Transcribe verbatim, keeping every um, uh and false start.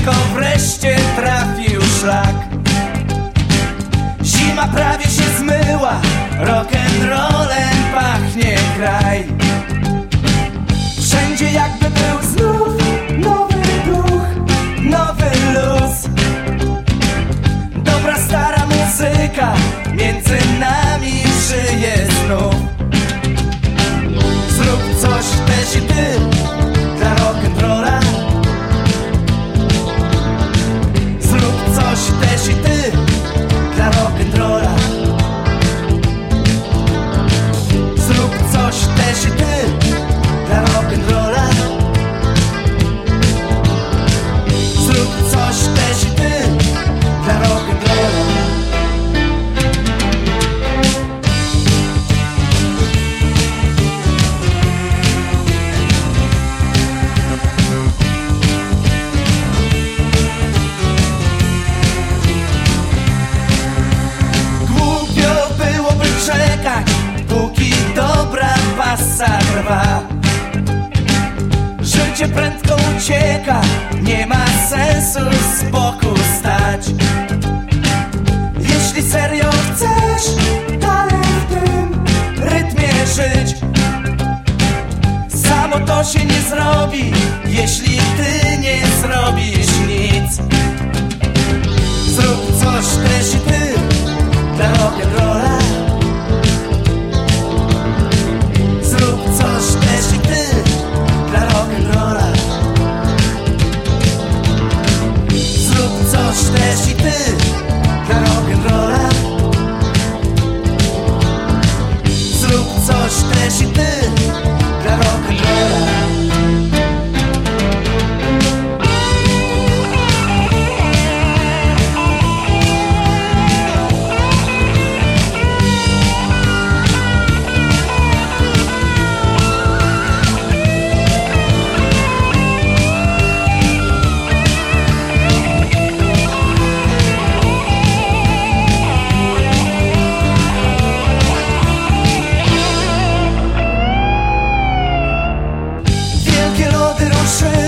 wszystko wreszcie trafił szlak. Zima prawie się zmyła, rock'n'rollem pachnie kraj. Wszędzie jakby był znów nowy duch, nowy luz. Dobra stara muzyka między nami żyje znów. Zrób coś też i ty dla rock'n'rolla. Zrób coś też i ty dla rock'n'rolla. Zrób coś też i ty dla rock'n'rolla. Zrób coś też i ty dla rock'n'rolla. Głupio byłoby czekać, póki dobra pasa trwa. Życie prędko ucieka, nie ma sensu z boku stać. Jeśli serio chcesz dalej w tym rytmie żyć, samo to się nie zrobi, jeśli ty nie zrobisz nic. Zrób coś też i ty dla rock'n'rolla. Zrób coś też i ty dla rock'n'rolla. Zrób coś też i ty dla rock'n'rolla. Zrób coś też i ty dla rock'n'rolla. Wielkie lody ruszyły